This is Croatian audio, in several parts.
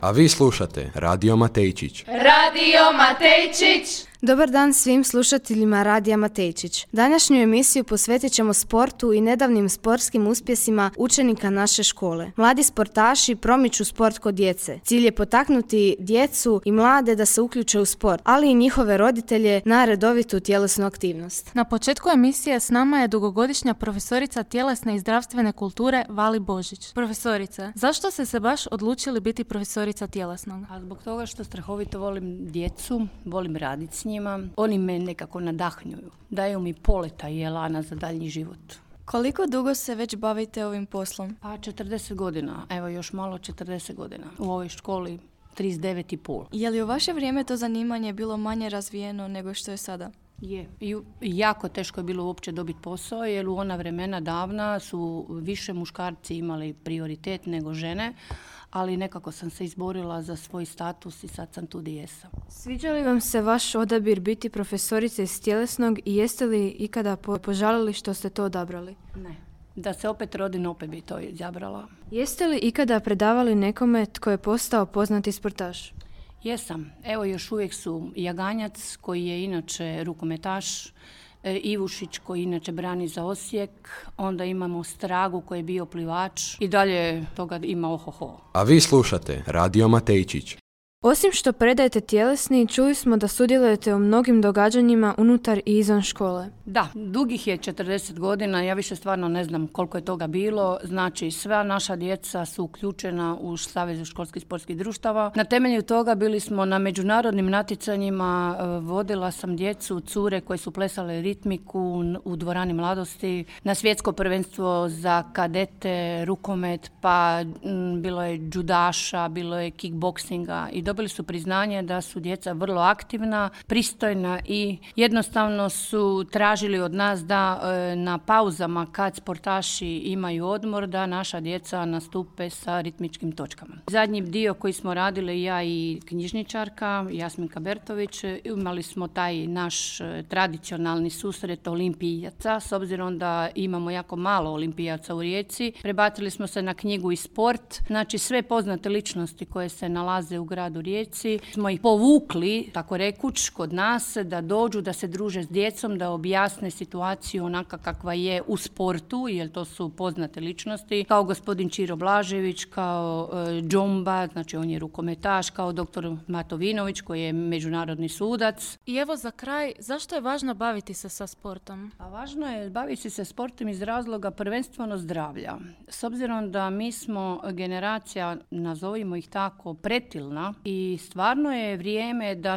A vi slušate Radio Matejčić. Radio Matejčić! Dobar dan svim slušateljima Radija Matejčić. Današnju emisiju posvetit ćemo sportu i nedavnim sportskim uspjesima učenika naše škole. Mladi sportaši promiču sport kod djece. Cilj je potaknuti djecu i mlade da se uključe u sport, ali i njihove roditelje na redovitu tjelesnu aktivnost. Na početku emisije s nama je dugogodišnja profesorica tjelesne i zdravstvene kulture Vali Božić. Profesorice, zašto ste se baš odlučili biti profesorica tjelesnog? A zbog toga što strahovito volim djecu, volim raditi s njima. Oni me nekako nadahnjuju, daju mi poleta i elana za daljnji život. Koliko dugo se već bavite ovim poslom? Pa 40 godina, evo još malo 40 godina. U ovoj školi 39,5. Je li u vaše vrijeme to zanimanje bilo manje razvijeno nego što je sada? Je. I jako teško je bilo uopće dobiti posao, jer u ona vremena davna su više muškarci imali prioritet nego žene, ali nekako sam se izborila za svoj status i sad sam tu gdje jesam. Sviđa li vam se vaš odabir biti profesorice iz tjelesnog i jeste li ikada požalili što ste to odabrali? Ne. Da se opet rodim, opet bi to izabrala. Jeste li ikada predavali nekome tko je postao poznati sportaš? Jesam. Evo još uvijek su Jaganjac, koji je inače rukometaš, Ivušić koji inače brani za Osijek, onda imamo Stragu koji je bio plivač i dalje toga ima ohoho. A vi slušate Radio Matejčić. Osim što predajete tjelesni, čuli smo da sudjelujete u mnogim događanjima unutar i izvan škole. Da, dugih je 40 godina, ja više stvarno ne znam koliko je toga bilo. Znači, sva naša djeca su uključena u Savezu školskih sportskih društava. Na temelju toga bili smo na međunarodnim natjecanjima, vodila sam djecu, cure koje su plesale ritmiku u dvorani mladosti, na svjetsko prvenstvo za kadete, rukomet, pa bilo je judaša, bilo je kickboksinga i dobili su priznanje da su djeca vrlo aktivna, pristojna i jednostavno su tražili od nas da na pauzama kad sportaši imaju odmor da naša djeca nastupe sa ritmičkim točkama. Zadnji dio koji smo radili ja i knjižničarka Jasminka Bertović, imali smo taj naš tradicionalni susret olimpijaca, s obzirom da imamo jako malo olimpijaca u Rijeci. Prebacili smo se na knjigu i sport, znači sve poznate ličnosti koje se nalaze u gradu Rijeci smo ih povukli, tako rekuć, kod nas da dođu, da se druže s djecom, da objasne situaciju onaka kakva je u sportu, jer to su poznate ličnosti, kao gospodin Čiro Blažević, kao Džomba, znači on je rukometaš, kao doktor Matovinović koji je međunarodni sudac. I evo za kraj, zašto je važno baviti se sa sportom? A važno je baviti se sportom iz razloga prvenstveno zdravlja. S obzirom da mi smo generacija, nazovimo ih tako, pretilna i stvarno je vrijeme da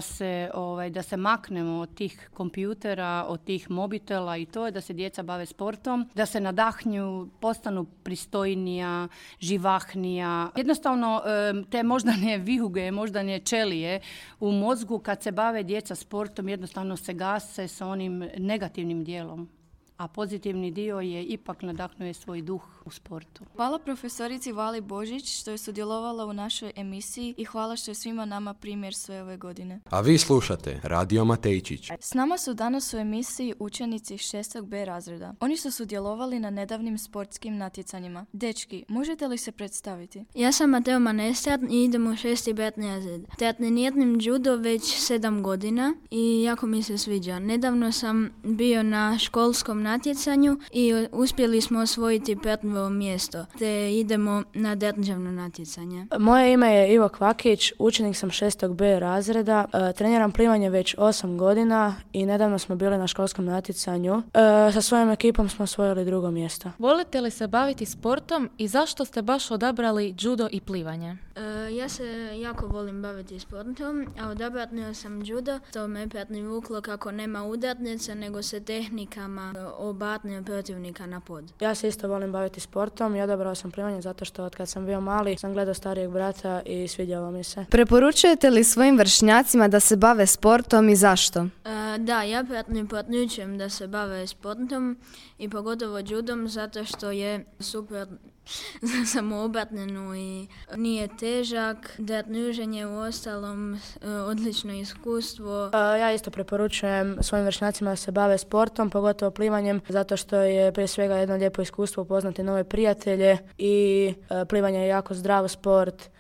se maknemo od tih kompjutera, od tih mobitela i to je da se djeca bave sportom, da se nadahnju, postanu pristojnija, živahnija. Jednostavno te moždane vijuge, moždane ćelije u mozgu kad se bave djeca sportom jednostavno se gase sa onim negativnim dijelom. A pozitivni dio je ipak nadahnuje svoj duh u sportu. Hvala profesorici Vali Božić što je sudjelovala u našoj emisiji i hvala što je svima nama primjer sve ove godine. A vi slušate Radio Matejčić. S nama su danas u emisiji učenici 6. B razreda. Oni su sudjelovali na nedavnim sportskim natjecanjima. Dečki, možete li se predstaviti? Ja sam Mateo Manestar i idem u 6. B razred. Treniram judo već 7 godina i jako mi se sviđa. Nedavno sam bio na školskom natjecanju i uspjeli smo osvojiti prvo mjesto, te idemo na državno natjecanje. Moje ime je Ivo Kvakić, učenik sam 6. B razreda, treniram plivanje već 8 godina i nedavno smo bili na školskom natjecanju. Sa svojom ekipom smo osvojili 2. mjesto. Volite li se baviti sportom i zašto ste baš odabrali judo i plivanje? Ja se jako volim baviti sportom, a odabrao sam judo. To me privuklo kako nema udarnice, nego se tehnikama obatne protivnika na pod. Ja se isto volim baviti sportom i odabrao sam plivanje zato što od kad sam bio mali sam gledao starijeg brata i svidjelo mi se. Preporučujete li svojim vršnjacima da se bave sportom i zašto? Da, ja preporučujem da se bave sportom i pogotovo judom zato što je super za samoobranu i nije težak. Trenirenje u ostalom odlično iskustvo. Ja isto preporučujem svojim vršnjacima da se bave sportom, pogotovo plivanjem, zato što je prije svega jedno lijepo iskustvo upoznati nove prijatelje i plivanje je jako zdrav sport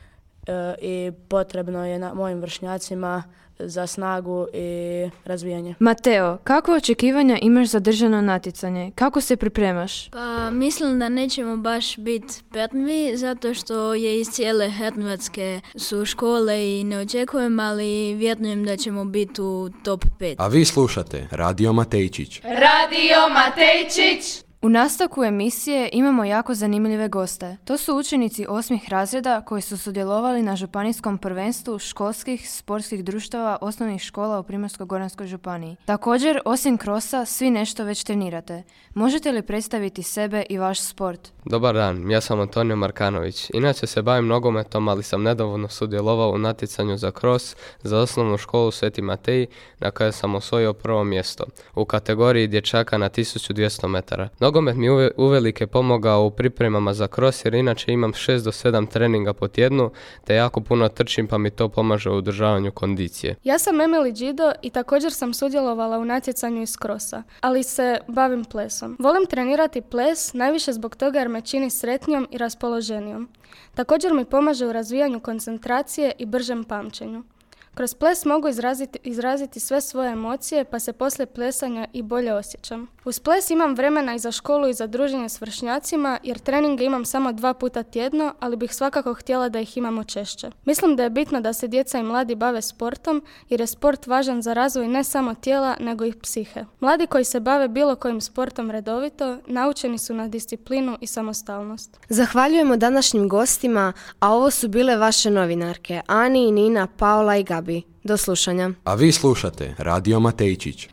i potrebno je na mojim vršnjacima za snagu i razvijanje. Mateo, kakve očekivanja imaš za državno natjecanje? Kako se pripremaš? Pa mislim da nećemo baš biti prvi, zato što je iz cijele Hrvatske su škole i ne očekujem, ali vjerujem da ćemo biti u top 5. A vi slušate Radio Matejčić. Radio Matejčić. U nastavku emisije imamo jako zanimljive goste. To su učenici 8. razreda koji su sudjelovali na županijskom prvenstvu školskih sportskih društava osnovnih škola u Primorsko-goranskoj županiji. Također, osim krosa, svi nešto već trenirate. Možete li predstaviti sebe i vaš sport? Dobar dan, ja sam Antonio Markanović. Inače se bavim nogometom, ali sam nedavno sudjelovao u natjecanju za kros za osnovnu školu Sveti Matej, na kojoj sam osvojio prvo mjesto u kategoriji dječaka na 1200 metara. Nogomet mi uvelike pomogao u pripremama za kros, jer inače imam 6 do 7 treninga po tjednu, te jako puno trčim, pa mi to pomaže u održavanju kondicije. Ja sam Emily Đido i također sam sudjelovala u natjecanju iz krosa, ali se bavim plesom. Volim trenirati ples najviše zbog toga jer me čini sretnijom i raspoloženijom. Također mi pomaže u razvijanju koncentracije i bržem pamćenju. Kroz ples mogu izraziti sve svoje emocije, pa se poslije plesanja i bolje osjećam. Uz ples imam vremena i za školu i za druženje s vršnjacima, jer treninge imam samo 2 puta tjedno, ali bih svakako htjela da ih imamo češće. Mislim da je bitno da se djeca i mladi bave sportom, jer je sport važan za razvoj ne samo tijela, nego i psihe. Mladi koji se bave bilo kojim sportom redovito, naučeni su na disciplinu i samostalnost. Zahvaljujemo današnjim gostima, a ovo su bile vaše novinarke, Ani, Nina, Paola i Gabi. Do slušanja. A vi slušate Radio Matejčić.